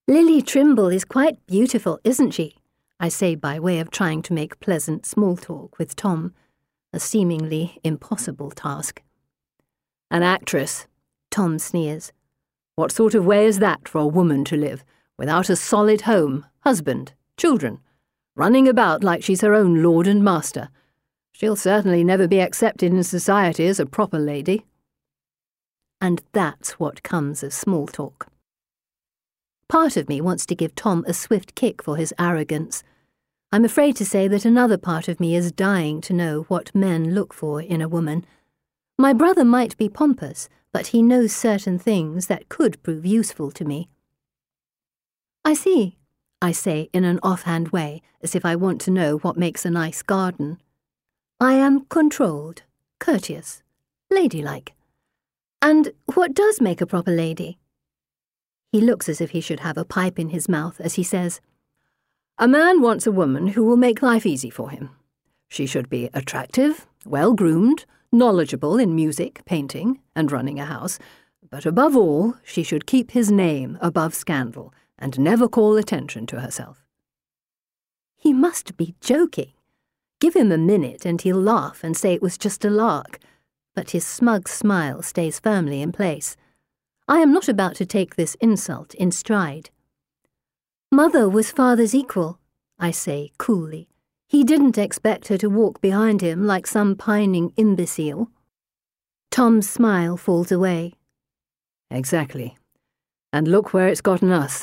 Lily Trimble is quite beautiful, isn't she? I say by way of trying to make pleasant small talk with Tom, a seemingly impossible task. An actress, Tom sneers. What sort of way is that for a woman to live, without a solid home, husband, children, running about like she's her own lord and master? She'll certainly never be accepted in society as a proper lady. And that's what comes of small talk. Part of me wants to give Tom a swift kick for his arrogance. I'm afraid to say that another part of me is dying to know what men look for in a woman. My brother might be pompous, but he knows certain things that could prove useful to me. I see, I say in an offhand way, as if I want to know what makes a nice garden. I am controlled, courteous, ladylike. And what does make a proper lady? He looks as if he should have a pipe in his mouth as he says, A man wants a woman who will make life easy for him. She should be attractive, well-groomed, knowledgeable in music, painting, and running a house, but above all, she should keep his name above scandal and never call attention to herself. He must be joking. Give him a minute and he'll laugh and say it was just a lark, but his smug smile stays firmly in place. I am not about to take this insult in stride. Mother was father's equal, I say coolly. He didn't expect her to walk behind him like some pining imbecile. Tom's smile falls away. Exactly. And look where it's gotten us.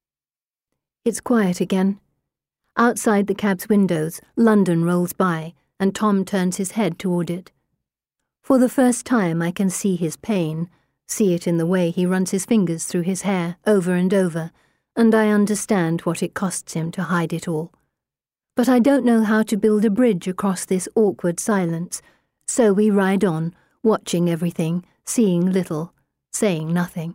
It's quiet again. Outside the cab's windows, London rolls by, and Tom turns his head toward it. For the first time I can see his pain, see it in the way he runs his fingers through his hair over and over, and I understand what it costs him to hide it all. But I don't know how to build a bridge across this awkward silence, so we ride on, watching everything, seeing little, saying nothing.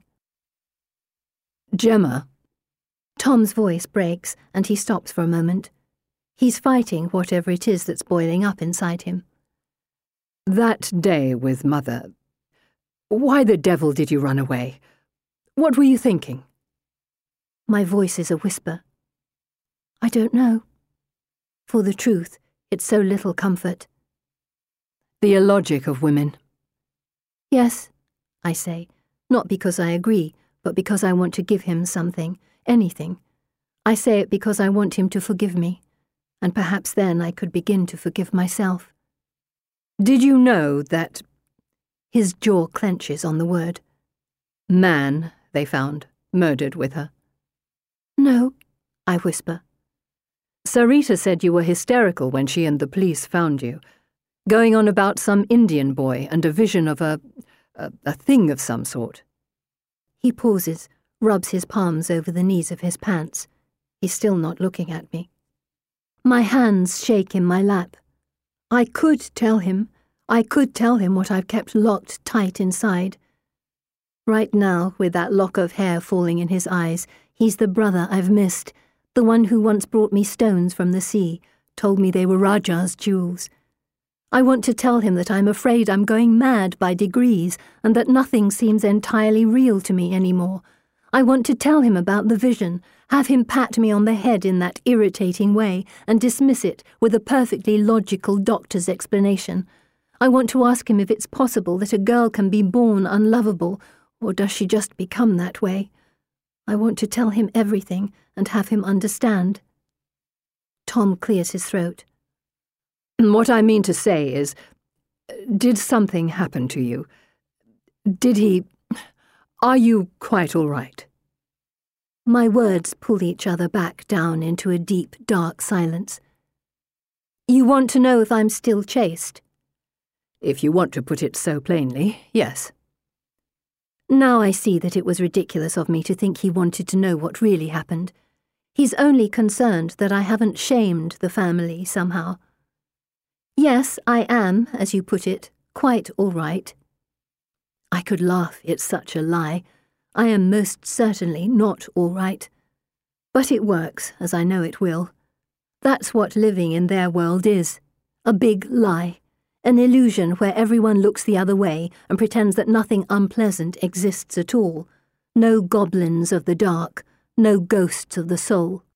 Gemma. Tom's voice breaks, and he stops for a moment. He's fighting whatever it is that's boiling up inside him. That day with Mother. Why the devil did you run away? What were you thinking? My voice is a whisper. I don't know. For the truth, it's so little comfort. The illogic of women. Yes, I say, not because I agree, but because I want to give him something, anything. I say it because I want him to forgive me, and perhaps then I could begin to forgive myself. Did you know that... His jaw clenches on the word. Man, they found, murdered with her. No, I whisper. Sarita said you were hysterical when she and the police found you, going on about some Indian boy and a vision of a thing of some sort. He pauses, rubs his palms over the knees of his pants. He's still not looking at me. My hands shake in my lap. I could tell him what I've kept locked tight inside. Right now, with that lock of hair falling in his eyes, he's the brother I've missed, the one who once brought me stones from the sea, told me they were Raja's jewels. I want to tell him that I'm afraid I'm going mad by degrees and that nothing seems entirely real to me anymore. I want to tell him about the vision, have him pat me on the head in that irritating way and dismiss it with a perfectly logical doctor's explanation. I want to ask him if it's possible that a girl can be born unlovable, or does she just become that way? I want to tell him everything and have him understand. Tom clears his throat. What I mean to say is, did something happen to you? Did he... Are you quite all right? My words pull each other back down into a deep, dark silence. You want to know if I'm still chaste? If you want to put it so plainly, yes. Now I see that it was ridiculous of me to think he wanted to know what really happened. He's only concerned that I haven't shamed the family somehow. Yes, I am, as you put it, quite all right. I could laugh, it's such a lie. I am most certainly not all right. But it works, as I know it will. That's what living in their world is. A big lie. An illusion where everyone looks the other way and pretends that nothing unpleasant exists at all. No goblins of the dark, no ghosts of the soul.